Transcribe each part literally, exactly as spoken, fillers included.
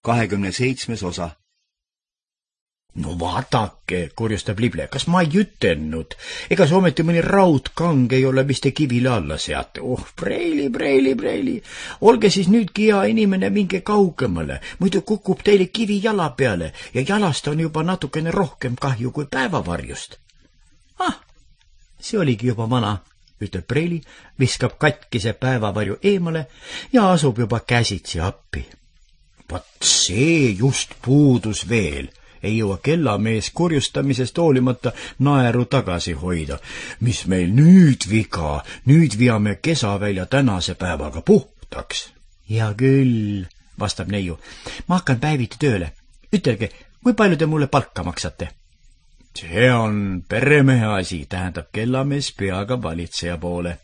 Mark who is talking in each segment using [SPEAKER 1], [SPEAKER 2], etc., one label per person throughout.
[SPEAKER 1] kahekümne seitsmes osa.
[SPEAKER 2] No vaadake, kurjustab Lible, kas ma ei ütelnud? Ega see ometi mõni raudkang ei ole, mis te kivile alla seate. Oh, preili, preili, preili. Olge siis nüüdki hea inimene, minge kaugemale. Muidu kukub teile kivi jala peale ja jalast on juba natukene rohkem kahju kui päevavarjust. Ah, see oligi juba vana, ütleb preili, viskab katkise päevavarju eemale ja asub juba käsitsi appi. Vat see just puudus veel. Ei jõua kellamees kurjustamisest hoolimata naeru tagasi hoida. Mis meil nüüd viga? Nüüd viame Kesavälja tänase päevaga puhtaks. Ja küll, vastab neiu. Ma hakkan päeviti tööle. Ütelge, kui palju te mulle palka maksate? See on peremehe asi, tähendab kellamees peaga valitseja poole.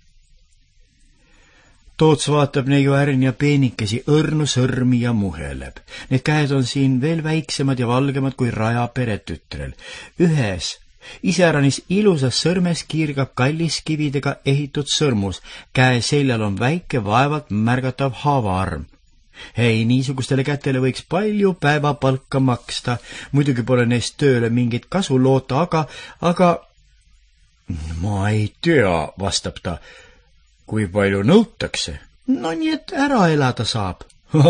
[SPEAKER 2] Toots vaatab neiu ärn ja peenikesi õrnu sõrmi ja muheleb. Need käed on siin veel väiksemad ja valgemad kui raja peretütrel. Ühes, iseäranis ilusas sõrmes kiirgab kalliskividega ehitud sõrmus. Käe seljal on väike vaevalt märgatav haavaarm. Hei, niisugustele kätele võiks palju päevapalka maksta. Muidugi pole neist tööle mingit kasu loota, aga, aga... Ma ei tea, vastab ta. Kui palju nõutakse? No nii, et ära elada saab.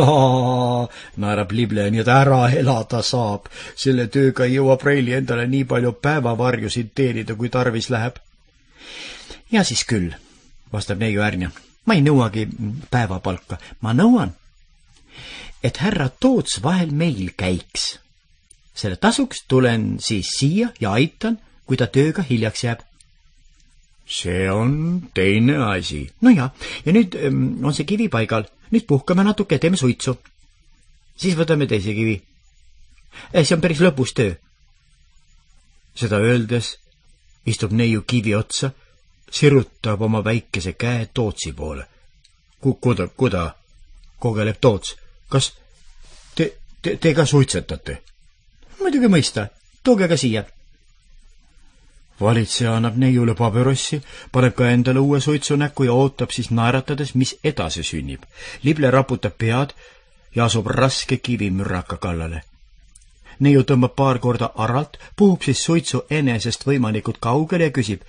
[SPEAKER 2] Naerab Lible, nii et ära elada saab. Selle tööga ei jõua preili endale nii palju päevavarjusid teenida, kui tarvis läheb. Ja siis küll, vastab neiu ärnja. Ma ei nõuagi päevapalka. Ma nõuan, et härra Toots vahel meil käiks. Selle tasuks tulen siis siia ja aitan, kui ta tööga hiljaks jääb. See on teine asi. No ja, ja nüüd on see kivi paigal. Nüüd puhkame natuke, teeme suitsu. Siis võtame teise kivi. See on päris lõpus töö. Seda öeldes istub neiu kivi otsa, sirutab oma väikese käe Tootsi poole. Kuda, kuda, kogeleb Toots. Kas te, te, te ka suitsetate? Muidugi mõista, tooge ka siia. Valitseja annab neiule paberossi, paneb ka endale uue suitsu näkku ja ootab siis naeratades, mis edasi sünnib. Lible raputab pead ja asub raske kivimürraka kallale. Neiu tõmbab paar korda aralt, puhub siis suitsu enesest võimalikult kaugele ja küsib.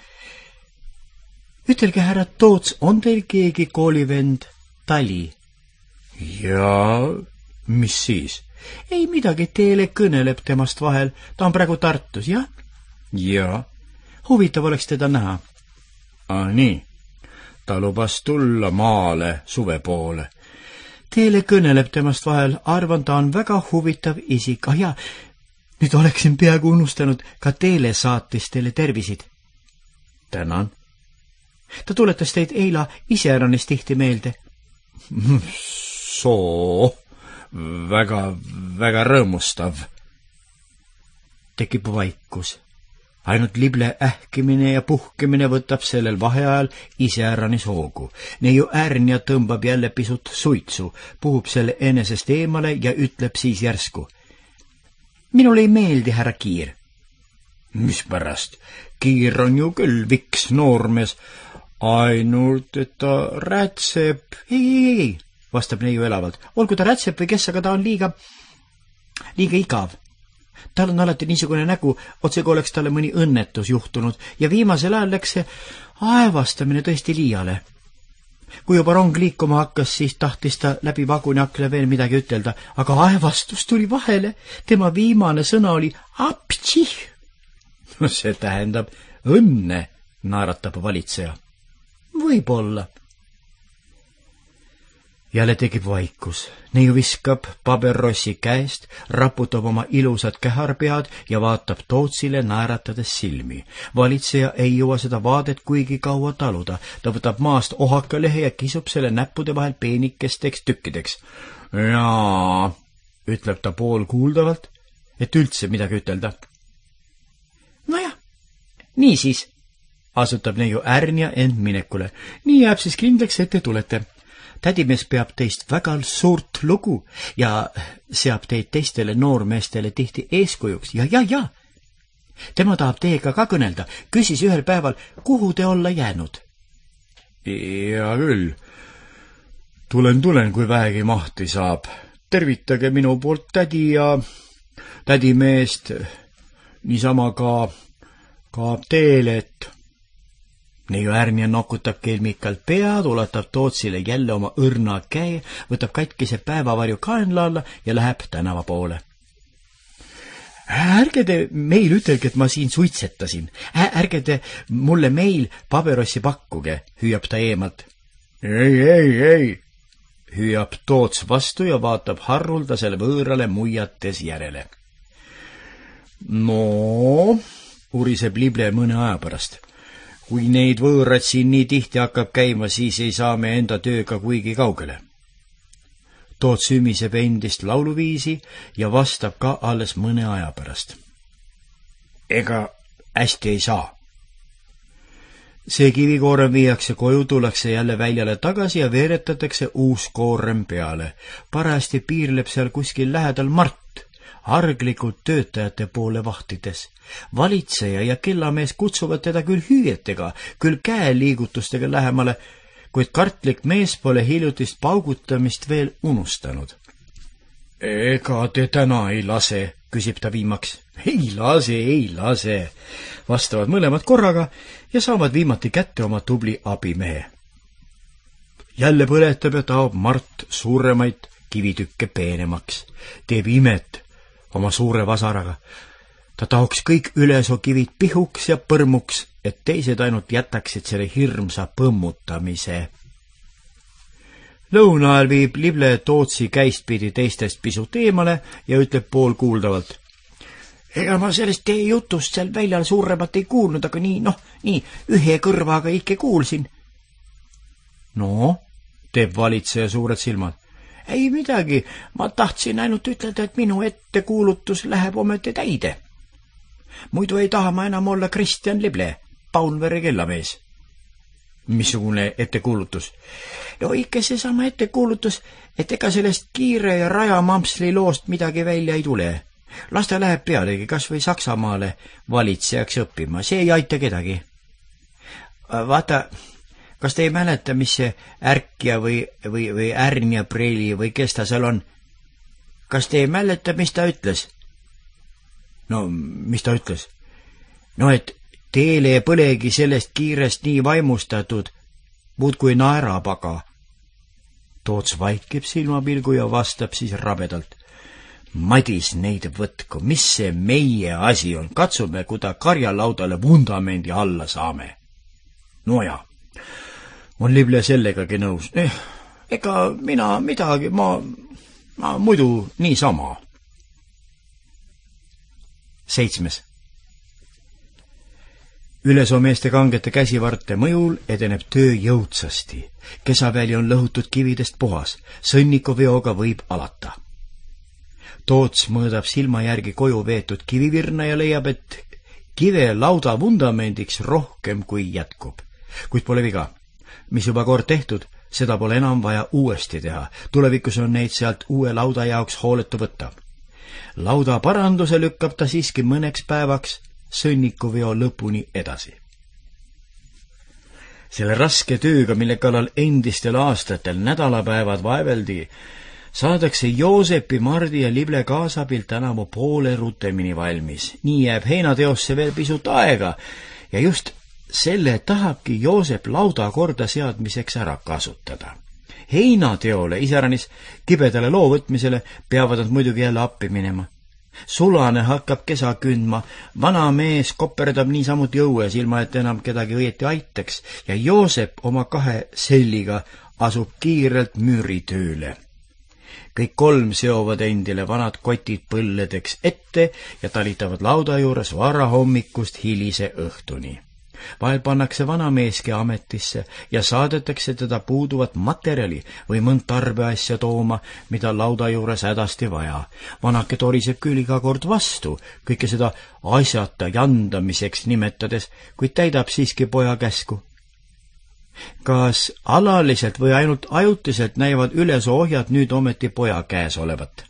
[SPEAKER 2] Ütelge, härra Toots, on teil keegi koolivend Tali? Ja, mis siis? Ei midagi, teile kõneleb temast vahel. Ta on praegu Tartus, jah? Ja. Huvitav oleks teda näha. Ah, nii. Ta lubas tulla maale suve poole. Teile kõneleb temast vahel, arvan, ta on väga huvitav isik. Ah ja, nüüd oleksin peaaegu unustanud, ka teile saatis teile tervisid. Tänan. Ta tuletas teid eila iseäranis tihti meelde. Soo, väga, väga rõõmustav. Tekib vaikus. Ainult Lible ähkimine ja puhkimine võtab sellel vaheajal iseäranis hoogu. Neiu ärnja tõmbab jälle pisut suitsu, puhub selle enesest eemale ja ütleb siis järsku. Minul ei meeldi härra Kiir. Mis pärast? Kiir on ju küll viks noormees. Ainult, et ta rätseb. Ei, ei, ei, vastab neiu elavalt. Olgu ta rätseb või kes, aga ta on liiga, liiga igav. Tal on alati niisugune nägu, otse kui oleks talle mõni õnnetus juhtunud ja viimasel ajal läks see aevastamine tõesti liiale. Kui juba rong liikuma hakkas, siis tahtis ta läbi vaguni akle veel midagi ütelda, aga aevastus tuli vahele. Tema viimane sõna oli aptših. No see tähendab õnne, naeratab valitseja. Võib-olla. Jälle tekib vaikus. Neiu viskab paberrossi käest, raputab oma ilusad käharpead ja vaatab Tootsile naeratades silmi. Valitseja ei jõua seda vaadet kuigi kaua taluda. Ta võtab maast ohakalehe ja kisub selle näppude vahel peenikesteks tükkideks. Jaa, ütleb ta pool kuuldavalt, et üldse midagi ütelda. Nojah, nii siis, asutab neiu ärnja end minekule. Nii jääb siis kindlaks, et te tulete. Tädimees peab teist väga suurt lugu ja seab teid teistele noormeestele tihti eeskujuks. Ja, ja, ja. Tema tahab teiega ka kõnelda. Küsis ühel päeval, kuhu te olla jäänud? Ja küll. Tulen, tulen, kui vähegi mahti saab. tervitage minu poolt tädi ja tädimeest niisama ka, ka teele, et neiu Ärnia nokutab kelmikalt pead, ulatab Tootsile jälle oma õrna käe, võtab katkise päevavarju kaenla alla ja läheb tänava poole. Ärge te meil ütelge, et ma siin suitsetasin. Ärge te mulle meil paberossi pakkuge, hüüab ta eemalt. Ei, ei, ei, hüüab Toots vastu ja vaatab haruldasele võõrale muiates järele. No, uriseb Lible mõne aja pärast. Kui neid võõrad siin nii tihti hakkab käima, siis ei saa me enda tööga kuigi kaugele. Toots ümiseb endist lauluviisi ja vastab ka alles mõne aja pärast. Ega hästi ei saa. See kivikoorem viiakse koju, tullakse jälle väljale tagasi ja veeretatakse uus koorem peale. Parajasti piirleb seal kuskil lähedal Mart, arglikult töötajate poole vahtides. Valitseja ja kellamees kutsuvad teda küll hüüetega, küll käeliigutustega lähemale, kuid kartlik mees pole hiljutist paugutamist veel unustanud. Ega te täna ei lase, küsib ta viimaks. Ei lase, ei lase, vastavad mõlemad korraga ja saavad viimati kätte oma tubli abimehe. Jälle põletab ja taob Mart suuremaid kivitükke peenemaks. Teeb imet oma suure vasaraga. Ta taoks kõik ülesoo kivid pihuks ja põrmuks, et teised ainult jätaksid selle hirmsa põmmutamise. Lõuna ajal viib Lible Tootsi käistpidi teistest pisut eemale ja ütleb pool kuuldavalt. Ega ma sellest teie jutust seal väljal suuremat ei kuulnud, aga nii, noh, nii, ühe kõrvaga ikka kuulsin. No, teeb valitseja suured silmad. Ei midagi, ma tahtsin ainult ütelda, et minu ettekuulutus läheb ometi täide. Muidu ei taha ma enam olla Kristjan Lible, Paunvere kellamees. Missugune ettekuulutus? No ikka seesama ettekuulutus, et ega sellest kiire ja rajamampsli loost midagi välja ei tule. Las ta läheb pealegi kas või Saksamaale valitsejaks õppima, see ei aita kedagi. Vaata, kas te ei mäleta, mis see Ärkja või, või, või Ärnia Preli või kes ta seal on? Kas te ei mäleta, mis ta ütles? No, mis ta ütles? No, et teele põlegi sellest kiirest nii vaimustatud, muud kui naerapaga. Toots vaikib silmapilgu ja vastab siis rabedalt. Madis neid võtku, mis see meie asi on, katsume, kuda karjalaudale vundamendi alla saame. No ja, on Lible sellegagi nõus. Eh, ega mina midagi, ma, ma muidu niisama. Seitsmes. Ülesoo meeste kangete käsivarte mõjul edeneb töö jõudsasti. Kesaväli on lõhutud kividest puhas, sõnniku veoga võib alata. Toots mõõdab silma järgi koju veetud kivivirna ja leiab, et kive lauda vundamendiks rohkem kui jätkub. Kuid pole viga. Mis juba kord tehtud, seda pole enam vaja uuesti teha. Tulevikus on neid sealt uue lauda jaoks hooletu võtta. Lauda paranduse lükkab ta siiski mõneks päevaks sõnnikuveo lõpuni edasi. Selle raske tööga, mille kallal endistel aastatel nädalapäevad vaeveldi, saadakse Joosepi, Mardi ja Lible kaasabil tänavu poole rutemini valmis. Nii jääb heinateosse veel pisut aega ja just selle tahabki Joosep lauda korda seadmiseks ära kasutada. Heinateole, iseäranis kibedale loo võtmisele, peavad nad muidugi jälle appi minema. Sulane hakkab kesa kündma, vana mees koperdab niisamuti õues, ilma et enam kedagi õieti aitaks ja Joosep oma kahe selliga asub kiirelt müüritööle. Kõik kolm seovad endile vanad kotid põlledeks ette ja talitavad lauda juures varahommikust hilise õhtuni. Vahel pannakse vanameeski ametisse ja saadetakse teda puuduvat materjali või mõnd tarbeasja tooma, mida lauda juures hädasti vaja. Vanake toriseb küll iga kord vastu, kõike seda asjata jandamiseks nimetades, kuid täidab siiski poja käsku. Kas alaliselt või ainult ajutiselt näivad ülesoo ohjad nüüd ometi poja käes olevat?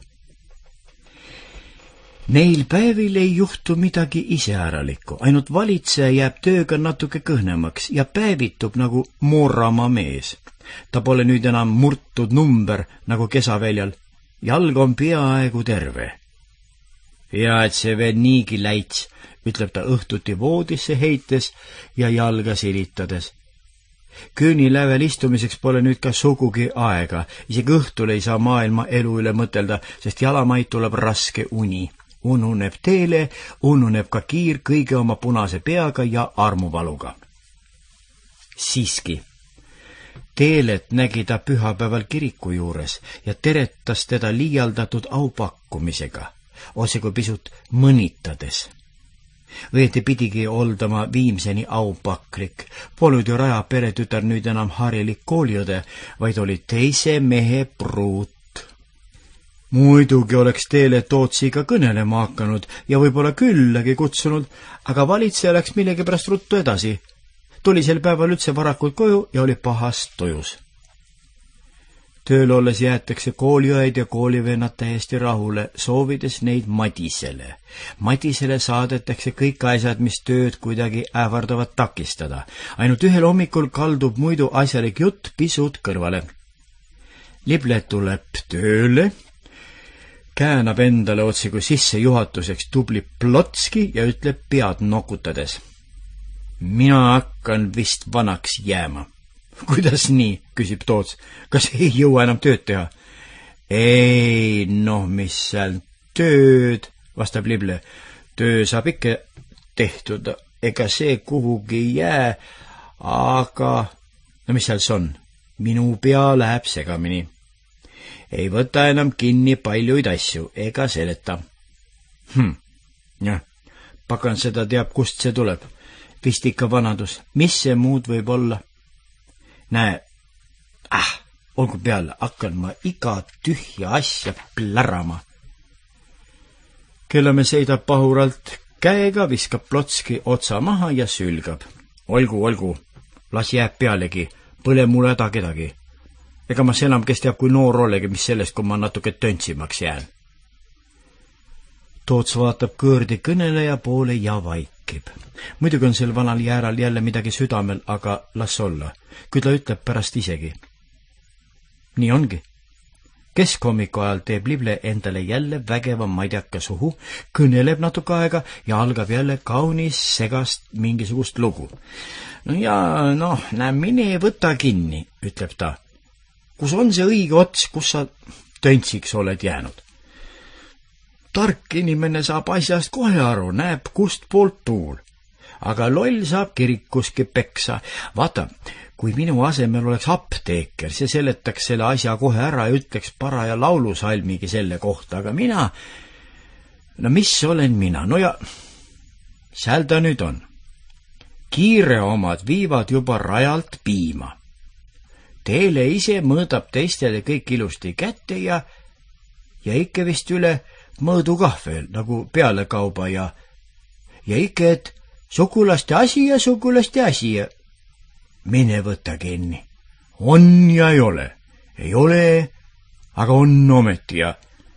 [SPEAKER 2] Neil päevil ei juhtu midagi iseäralikku, ainult valitseja jääb tööga natuke kõhnemaks ja päevitub nagu Mooramaa mees. Ta pole nüüd enam murtud number nagu kesaväljal, jalg on peaaegu terve. Hea, et see veel niigi läits, ütleb ta õhtuti voodisse heites ja jalga silitades. Köönilävel istumiseks pole nüüd ka sugugi aega, isegi õhtul ei saa maailma elu üle mõtelda, sest jalamaid tuleb raske uni. Ununeb teele, ununeb ka kiir kõige oma punase peaga ja armuvaluga. Siiski, teelet nägi ta pühapäeval kiriku juures ja teretas teda liialdatud aupakkumisega, otse kui pisut mõnitades. Õieti pidigi oldama viimseni aupaklik. Polnud ju Raja peretütar nüüd enam harilik kooliõde, vaid oli teise mehe pruut. Muidugi oleks teele Tootsiga kõnelema hakanud ja võib-olla küllagi kutsunud, aga valitseja läks millegi pärast ruttu edasi. Tuli sel päeval üldse varakult koju ja oli pahast tujus. Tööl olles jäetakse kooliõed ja koolivennad täiesti rahule, soovides neid Madisele. Madisele saadetakse kõik asjad, mis tööd kuidagi ähvardavad takistada. Ainult ühel hommikul kaldub muidu asjalik jutt pisut kõrvale. Lible tuleb tööle, käänab endale otsi kui sissejuhatuseks tubli Plotski ja ütleb pead nokutades. Mina hakkan vist vanaks jääma. Kuidas nii, küsib Toots. Kas ei jõua enam tööd teha? Ei, noh, mis seal tööd, vastab Lible. Töö saab ikka tehtud, ega see kuhugi jää, aga no mis seal on? Minu pea läheb segamini. Ei võta enam kinni paljuid asju, ega seleta. Hm, jah, pagan seda teab, kust see tuleb. Vist ikka vanadus. Mis see muud võib olla? Näe, ah, olgu peale, hakkan ma iga tühja asja plärama. Kellamäe seidab pahuralt käega, viskab Plotski otsa maha ja sülgab. Olgu, olgu, las jääb pealegi, põle mulle häda kedagi. Ega ma enam, kes teab, kui noor olegi, mis sellest, kui ma natuke töntsimaks jään. Toots vaatab kõõrdi kõneleja poole ja vaikib. Muidugi on sel vanal jääral jälle midagi südamel, aga las olla. Kui ta ütleb pärast isegi. Nii ongi. Keskhommiku ajal teeb Lible endale jälle vägeva madjaka suhu, kõneleb natuke aega ja algab jälle kaunis segast mingisugust lugu. No ja, noh, näe, mine võta kinni, ütleb ta. Kus on see õige ots, kus sa töntsiks oled jäänud? Tark inimene saab asjast kohe aru, näeb kust poolt tuul. Aga loll saab kirikuski peksa. Vaata, kui minu asemel oleks apteeker, see seletaks selle asja kohe ära ja ütleks paraja laulusalmigi selle kohta, aga mina, no mis olen mina, no ja seal ta nüüd on. Kiire omad viivad juba rajalt piima. Teele ise mõõdab teistele kõik ilusti kätte ja, ja ikka vist üle mõõdu kah veel, nagu pealekauba ja, ja ikka, et sugulaste asi ja sugulaste asi ja mine võta kinni. On ja ei ole. Ei ole, aga on ometi ja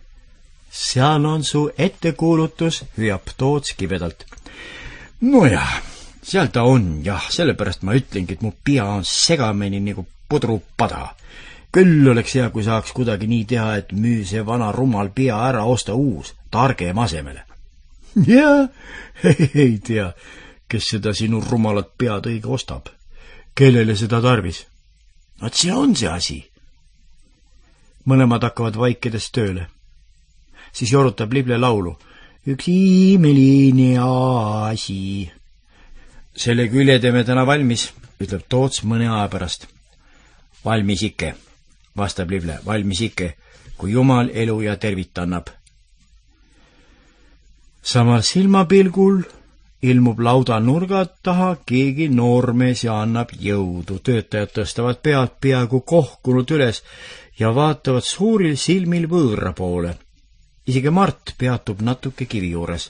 [SPEAKER 2] seal on su ettekuulutus, hüüab Toots kibedalt. Nojah, seal ta on, jah, sellepärast ma ütlengi, et mu pea on segamini nagu pudrupada. Küll oleks hea, kui saaks kuidagi nii teha, et müü see vana rumal pea ära, osta uus, targem asemele. Ja, ei, ei tea, kes seda sinu rumalat pead õige ostab. Kellele seda tarvis? Nad see on see asi. Mõlemad hakkavad vaikides tööle. Siis jorutab Lible laulu. Üks imeline asi. Selle külje teeme täna valmis, ütleb Toots mõne aja pärast. Valmis ikke, vastab Lible, valmis ikke, kui Jumal elu ja tervit annab. Samal silmapilgul ilmub lauda nurgad taha keegi noormees ja annab jõudu. Töötajad tõstavad pead peaaegu kohkunud üles ja vaatavad suuril silmil võõra poole. Isegi Mart peatub natuke kivi juures.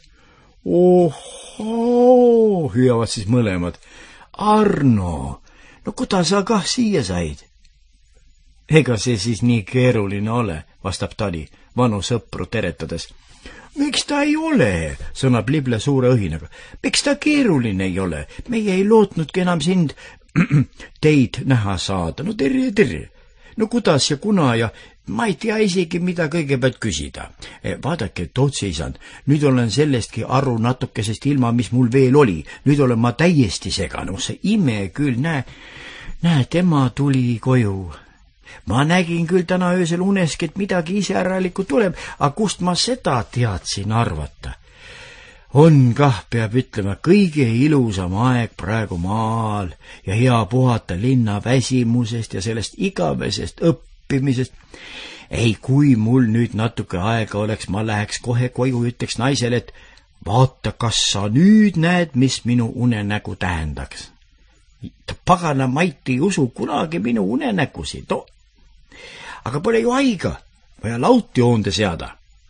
[SPEAKER 2] Ohoo, hüüavad siis mõlemad. Arno, no kuda sa kah siia said? Ega see siis nii keeruline ole, vastab Tali, vanu sõpru teretades. Miks ta ei ole, sõnab Lible suure õhinaga. Miks ta keeruline ei ole? Meie ei lootnudki enam sind, teid näha saada. No terje, terje. no kuidas ja kuna ja ma ei tea isegi, mida kõigepealt küsida. Vaadake, Tootsi isand, nüüd olen sellestki aru natukesest ilma, mis mul veel oli. Nüüd olen ma täiesti seganud. See ime küll, näe, näe, tema tuli koju. Ma nägin küll täna öösel uneski, et midagi iseäralikku tuleb, aga kust ma seda teadsin arvata? On kah, peab ütlema, kõige ilusam aeg praegu maal ja hea puhata linna väsimusest ja sellest igavesest õppimisest. Ei, kui mul nüüd natuke aega oleks, ma läheks kohe koju, ütleks naisele, et vaata, kas sa nüüd näed, mis minu unenägu tähendaks. Pagana Mait ei usu kunagi minu unenägusid. No, aga pole ju aiga, vaja lautjoonde seada.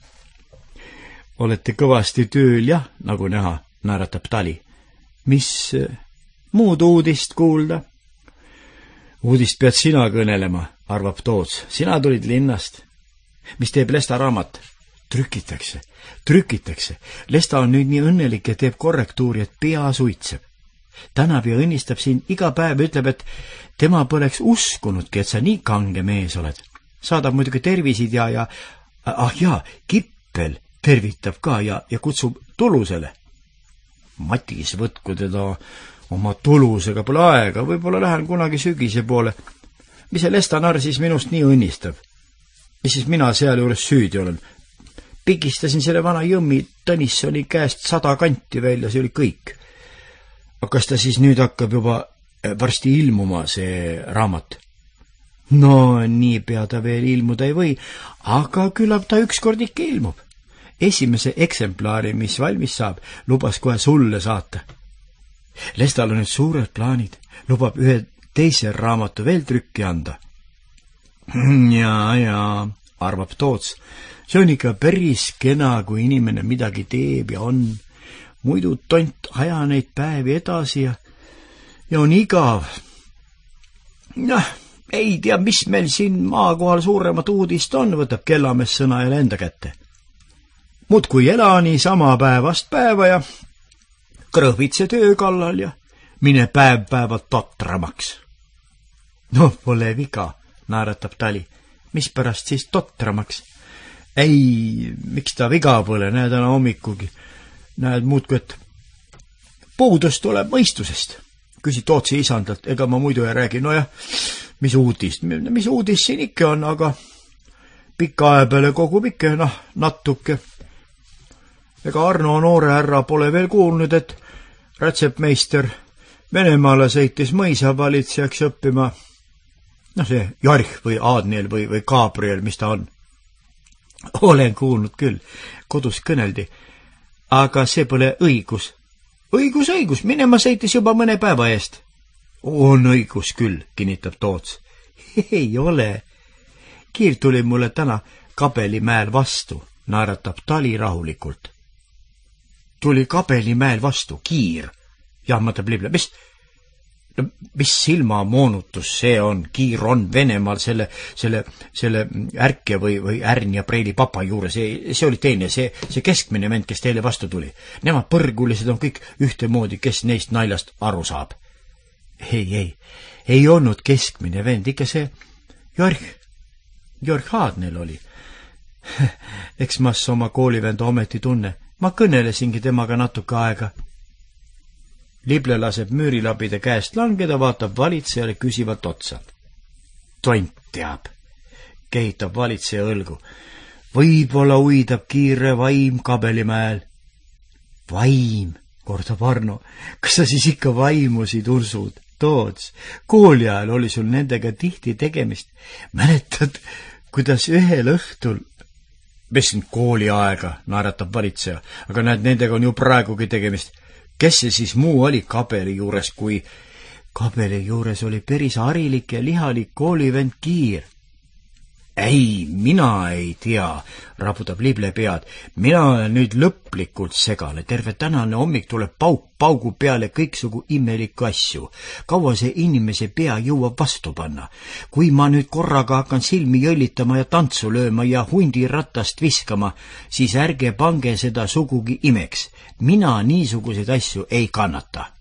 [SPEAKER 2] Olete kõvasti tööl, jah, nagu näha, naeratab Tali. Mis muud uudist kuulda? Uudist pead sina kõnelema, arvab Toots. Sina tulid linnast. Mis teeb Lesta raamat? Trükitakse, trükitakse. Lesta on nüüd nii õnnelik ja teeb korrektuuri, et pea suitseb. Tänab ja õnnistab siin iga päev, ütleb, et tema poleks uskunudki, et sa nii kange mees oled. Saadab muidugi tervisid ja, ja ah jaa, Kippel tervitab ka ja, ja kutsub Tulusele. Matis, võtku teda oma Tulusega, pole aega, võib-olla lähen kunagi sügise poole. Mis see Lestanar siis minust nii õnnistab? Mis siis mina seal juures süüdi olen? Pigistasin selle vana jõmmi Tõnissoni käest sada kanti välja, see oli kõik. Aga kas ta siis nüüd hakkab juba varsti ilmuma, see raamat? No, nii pea ta veel ilmuda ei või, aga küllap ta ükskord ikka ilmub. Esimese eksemplaari, mis valmis saab, lubas kohe sulle saata. Lestal on nüüd suured plaanid, lubab ühe teise raamatu veel trükki anda. Jaa, jaa, arvab Toots. See on ikka päris kena, kui inimene midagi teeb ja on. Muidu tont aja neid päevi edasi ja, ja on igav. Noh, ei tea, mis meil siin maakohal suuremat uudist on, võtab kellamees sõna jälle enda kätte. Muud kui ela nii sama päevast päeva ja krõhvitse töö kallal ja mine päev päevalt totramaks. No, pole viga, naeratab Tali. Mis pärast siis totramaks? Ei, miks ta viga pole, näed täna hommikugi. Näed muudku, et puudus tuleb mõistusest. Küsi Tootsi isandalt, ega ma muidu ei räägi. No jah, mis uudist? Mis uudist siin ikka on, aga pika aja peale kogub ikka, noh, natuke. Ega Arno noore härra pole veel kuulnud, et rätsepmeister Venemaale sõitis mõisavalitsejaks õppima. No see Jarh või Aadniel või, või Gabriel, mis ta on. Olen kuulnud küll, kodus kõneldi. Aga see pole õigus. Õigus, õigus, minema sõitis juba mõne päeva eest. On õigus küll, kinnitab Toots. Ei ole. Kiir tuli mulle täna Kabelimäel vastu, naeratab Tali rahulikult. Tuli Kabelimäel vastu, Kiir, jahmatab Lible. Mis, no, mis silmamoonutus see on? Kiir on Venemaal selle, selle, selle ärke või, või ärn ja preili papa juures. See, see oli teine, see, see keskmine vend, kes teile vastu tuli. Nemad põrgulised on kõik ühtemoodi, kes neist naljast aru saab. Ei, ei, ei olnud keskmine vend, ikka see Jorg, Jorg Aadnel oli. Eks ma oma koolivenda ometi tunne. Ma kõnelesingi temaga natuke aega. Lible laseb müürilabide käest langeda, vaatab valitsejale küsivalt otsa. Tont teab, kehitab valitseja õlgu. Võib-olla uidab kiire vaim Kabelimäel. Vaim, kordab Arno. Kas sa siis ikka vaimusid usud? Toots, kooli ajal oli sul nendega tihti tegemist. Mäletad, kuidas ühel õhtul mis on kooli aega, naeratab valitseja, aga näed, nendega on ju praegugi tegemist. Kes see siis muu oli Kabeli juures, kui Kabeli juures oli päris harilik ja lihalik koolivend Kiir? Ei, mina ei tea, raputab Lible pead. Mina olen nüüd lõplikult segale. Terve tänane hommik tuleb pauk paugu peale kõiksugu imelikku asju. Kaua see inimese pea jõuab vastu panna? Kui ma nüüd korraga hakkan silmi jõllitama ja tantsu lööma ja hundi ratast viskama, siis ärge pange seda sugugi imeks. Mina niisuguseid asju ei kannata.